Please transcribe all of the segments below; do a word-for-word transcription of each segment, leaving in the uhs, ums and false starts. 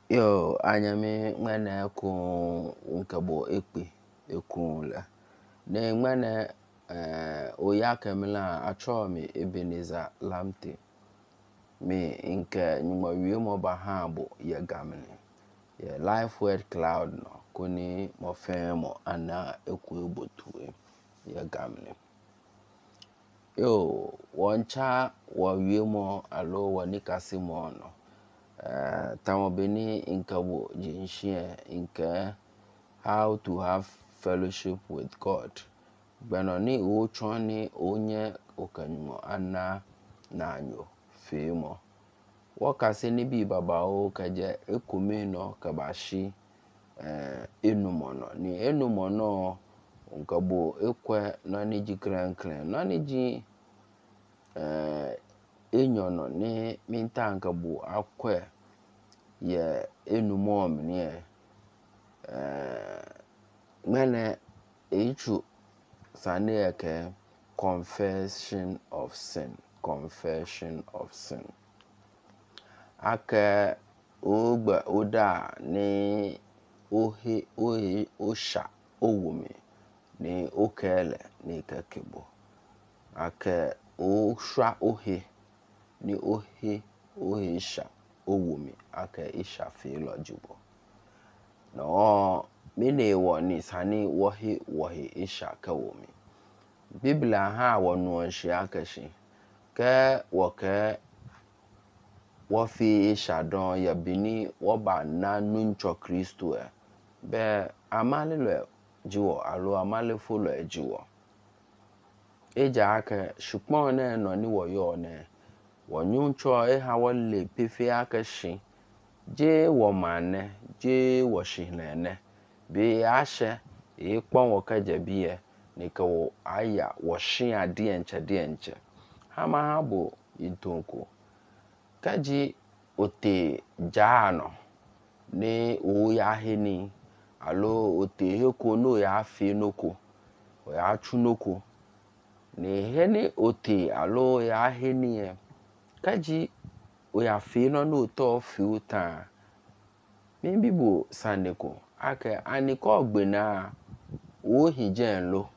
Yo, anyame ngana ku nkabo ekpe ekunla. Ne ngana eh oya kamela achomi Ebenezer Lamte. Me nke nyuma wiemo bahabo ya gamne. Ya life word cloud no kuni mo femo ana eku ebotue ya gamne. Yo, wancha wa wiemo alo wanikasimo no. Uh, tamobeni inkabo jinshie inka how to have fellowship with God. Benoni uchoni onye okanyumo ana nanyo femo. Wakase ni bi babao kaje ekumeno kabashi uh, enumono. Ni enumono unkabo ekwe nani ji kren kren. Nani ji uh, enyono ni mintankabo akwe ye enumom ni eh mene echu sane ke confession of sin confession of sin aka ogba oda ni ohe ohe osha owumi ni okele ni kakebo aka osha ohe ni ohe ohe sha owumi aka isha filo jubo no mine wo ni sani wohi wohi isha ka womi biblia ha wonu anshi akashi ke woke wofi isha don ya bini woba na nuncho Kristo e be amale lo jiwo alo amale folo e jiwo eja aka shupon na no ni wo yo ne wonyuncho e ha wole pefe akashi je wo mane je wo shihlene be ashe e kwon wo kaje biye ni ka wo aya wo shin ade enche de enche hama habo itonko kaji ote jano ne o ya heni alo ote heko no ya fi noko o ya chu noko ne heni ote alo ya heni e kaji o ya fi no no to fi uta mi bibo saneko ake aniko gbena o hijen lo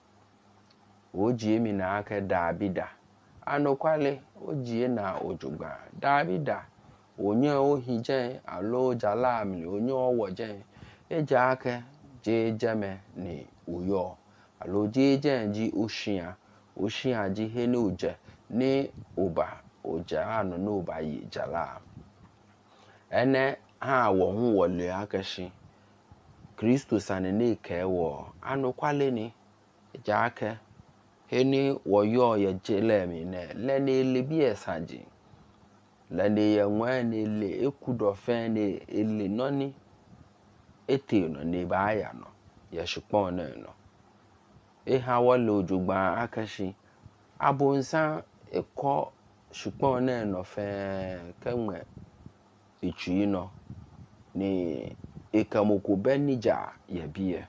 o ji mi na ake dabida anokwale o ji na ojugba dabida onye o hijen alo jalam onye owo jen eja ake je jeme ni uyo alo je jen ji oshia oshia ji hene uje ni oba oja anu no ba yi jala ene ha wo hu wole akashi Kristo sane ne ke wo anokwale ni eja ake heni wo yo ye jele mi ne le ne le bi esaji le ne ye nwa ne le ekudo fe ne ele noni ete no ne ba ya no ye shupon ne no e ha wole ojugba akashi abonsan eko shupon ne no fe kenwe ichi no ni ekamoko benija ye biye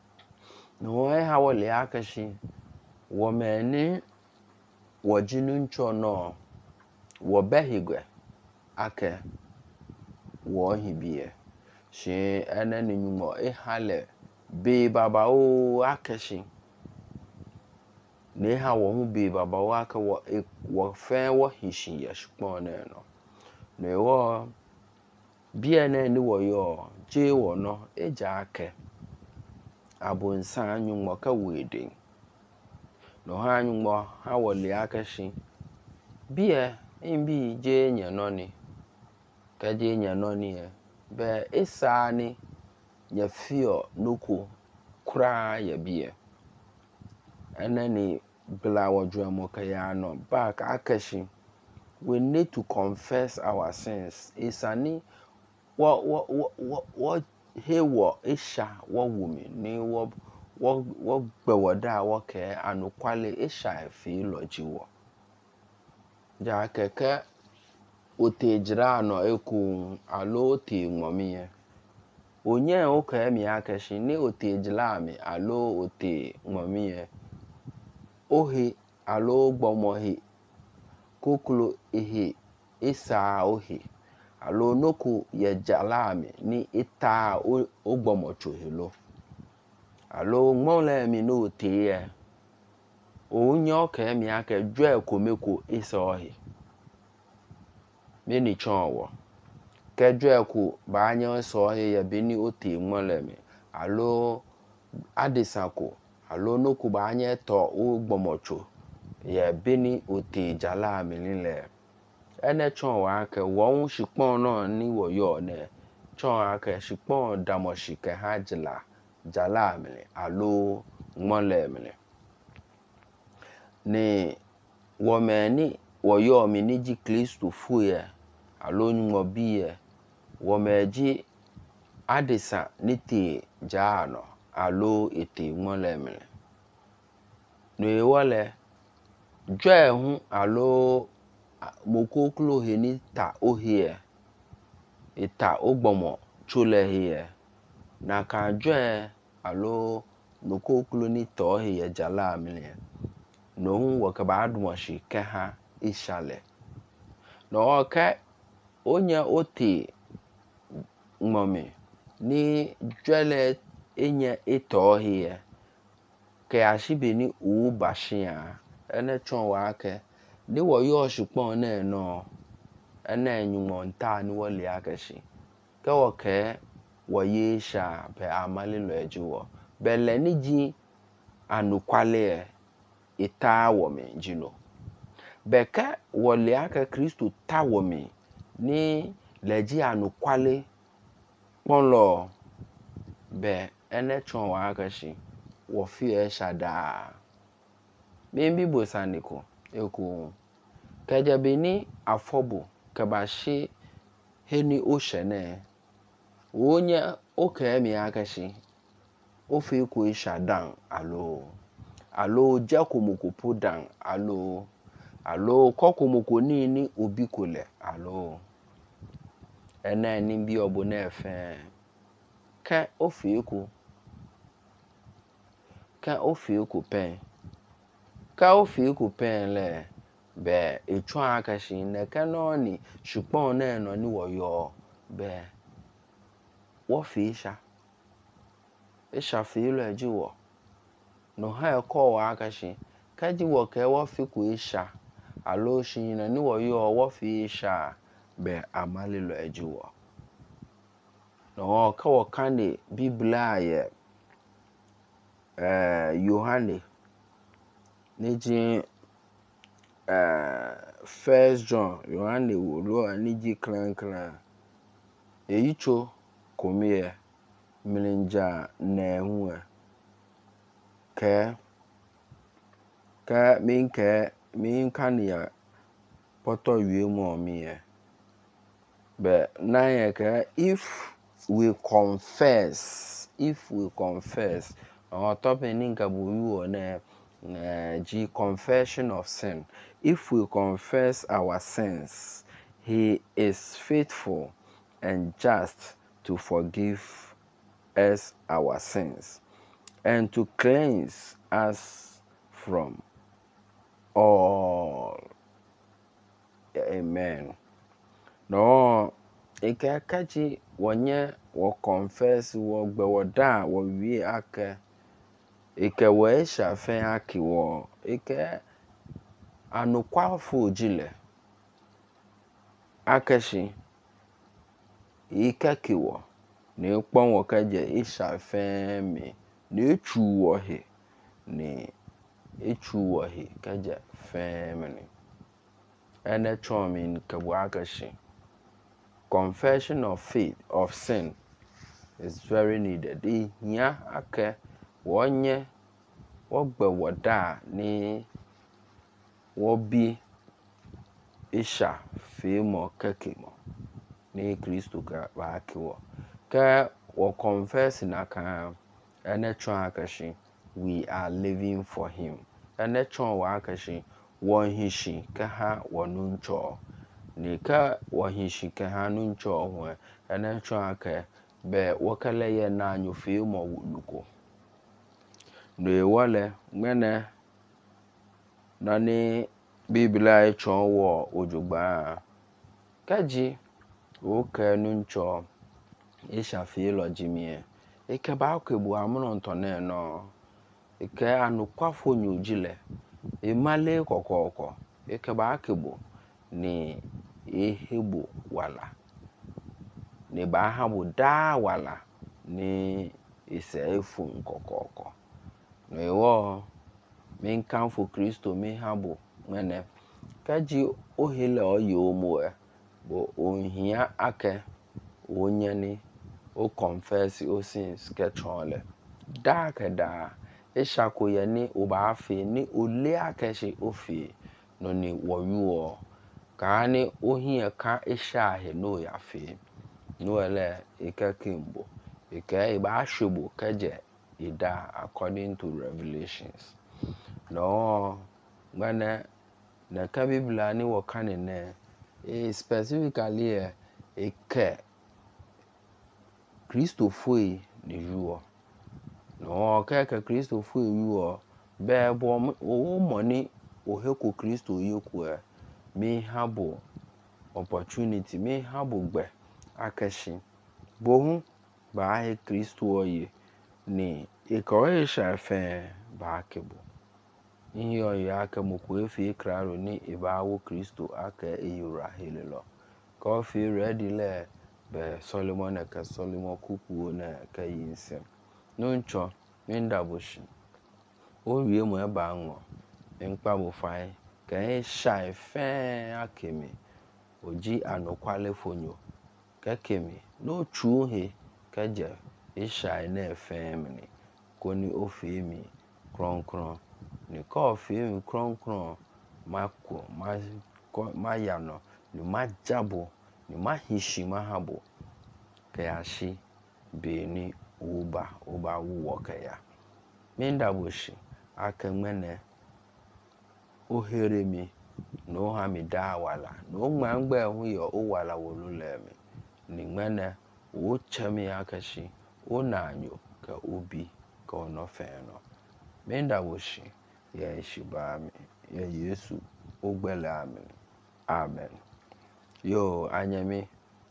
no e ha wole akashi wo meni wo jinuncho no wo behigwe ake wo hibiye shi ene ni nyumo e hale be baba o akashi ne ha wo hu be baba o aka wo e, wo fe wo hishi ya shupon ne no ne wo bia ne ni wo yo je wo no eja ake abonsan anyumo ka wede no ha anyumo ha wole akashi bia imbi je nya no ni ka je nya no ni e be isa ni nya fio nuku kura ya bia enani bla wodwamo ka ya no back akashi we need to confess our sins isani wo wo wo wo he wo isha wo wumi ni wo wo wo gbewoda wo ke anukwale isha efi loji wo ja keke otejira no eku alo te nwomiye onye o ka mi akashi ni otejila mi alo ote nwomiye ohe alo gbomohe koklo ehe isa ohe alo noko ye jalami ni ita ogbomocho helo alo ngmole mi no tie o nyo ke mi ake dwe komeko isohi me ni chonwo ke dwe ku ba nya sohi ye bini oti ngmole mi alo adisako alo noko ba nya to ogbomocho ye bini oti jalami nile ene chonwo ake wo shipon no ni wo yo ne chon ake shipon damoshi ke hajila jalami alo ngmole mi ni wo me ni wo yo mi ni ji Kristo fuye alo nyumo biye wo me ji adisa niti jano alo iti ngmole mi ni wole dwe hu alo mokoklo he ni ta ohie ita ogbomo chule hie na ka dwe alo mokoklo ni to hie jala mi no hu wo ka ba admoshi ke ha ishale no ka onya oti ngmomi ni dwele enye ito hie ke ashibe ni u bashia ene chon wa ke ni wo yo shupon na no ene nyumo nta ni wo le akeshi ke wo ke wo yesha be amali lo ejiwo bele ni ji anukwale ita wo mi jino beka wo le ake Kristo ta wo mi ni leji anukwale ponlo be ene chon wa akeshi wo fi e shada mi bibo saniko eku keje bini afobo ke ba shi heni oshene wonya oke mi akeshi ofi ku ishadan alo alo jakomoko podan alo alo kokomoko ni ni obikole alo ene ni bi obo na efe ke ofi ku ka ofi ku pen ka ofi ku pen le be echu akashi ne kanoni shupon na no ni wo yo be wo fi sha isha fi lo ejiwo no ha ko wa akashi ka ji wo ke wo fi ku isha alo shin na ni wo yo wo fi isha be amali lo ejiwo no ka wo kane biblia ye eh Yohane niji Uh, First John Yohane wo ni ji kran kran eyicho komie mlinja na hu ke ka min ke min kan ya poto wie mo mi e be na ye ke if we confess if we confess on top ni nka bu wi na Uh, G confession of sin. If we confess our sins, he is faithful and just to forgive us our sins and to cleanse us from all. Amen. No, ikakaji wonye wo confess wo gbe wo da wo wi ake ike we shafe aki wo ike anukwafo jile akeshi ike kiwo ni pon wo kaje ishafe mi ni chu wo he ni echu wo he kaje family ene chomin ke wo akeshi confession of faith of sin is very needed. Ihia ake wonye wogbe woda ni wobi isha fimo kekimo ni Kristo ka bakiwo ka wo confess na kan ene chon akashi we are living for him ene chon wa akashi won hishi ka ha wonuncho ni ka won hishi ka ha nuncho ho ene chon aka be wokale ye na anyu fimo wuluko no wale mene nani biblia echon wo ojugba kaji oke nuncho isha filo jimie ike ba kebu amuno ntone no ike anukwafo nyujile imale kokoko ike ba kebu ni ehebo wala ni ba habu da wala ni ise efu nkokoko no ewo min kanfo Kristo mi habu mene kaji ohile oyo moe bo onhia ake onyani o confess o sins ke chole da ke da ishako ye ni oba afi ni ole akeshi ofi no ni woyuo ka ni ohia ka isha he no ya fi no ele ike kimbo ike iba ashebo keje ida according to Revelations no mane na ka Biblia ni wo kanene e specifically e ike Kristo foi ni yuo no ka ka Kristo foi yuo be bo o money o heko Kristo yoku e mi habo opportunity mi habo gbe akeshi bohu ba he Kristo oye ni iko isha fe ba kebo ihe oyi aka mokwe fi kraro ni ibawo Kristo aka eyura helelo ko fi ready le be Solomon ka Solomon kuku na ka yinse no ncho minda boshi o wie mo eba anwo enpa bo fai ka e shai fe akemi oji anokwale fonyo ka kemi no chu he ka je e shai na fe mini koni ofi mi kron kron ni ko fi mi kron kron mako ma ma yano ni majabo ni mahishi mahabo kayashi be ni uba uba uwo kaya minda boshi aka mene ohere mi no ha mi da wala no ngangbe hu yo o wala wolule mi ni mene o chemi akashi o nanyo ka obi ka ono fe no minda boshi ya shiba mi ya Yesu ogbele amen amen yo anyami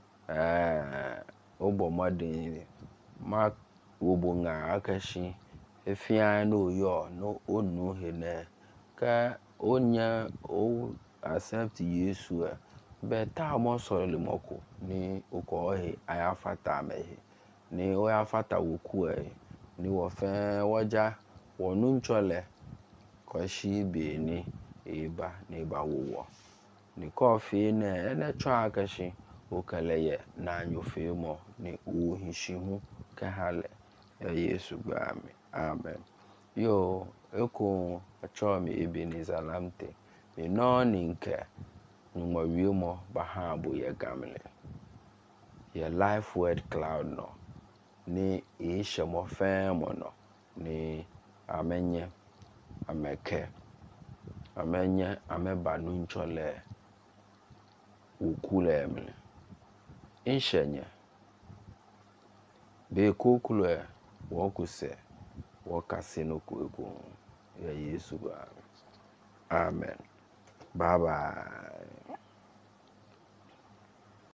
eh obo modin ma obo nga akashi efia no yo no onu hene ka onya o accept Yesu e be ta mo so le moko ni uko he ayafata mehe ni o yafata woku e ni wo fe woja wonu nchole ko shi be ni eba ni ba wo ni ko fi ne ene twa akashi o kaleye na nyofe mo ni o hishimu ka hale ya Yesu gba mi amen yo eko acho mi Ebenezer Lamte mi no ni nke nwo wiemo baha bo ye gamle ye life word cloud no ni e shemo fe mo no ni amenye ameke amenye ameba nu nchole ukule emle inshenye be kokule wokuse wokasino kuego ya Yesu ba amen bye bye.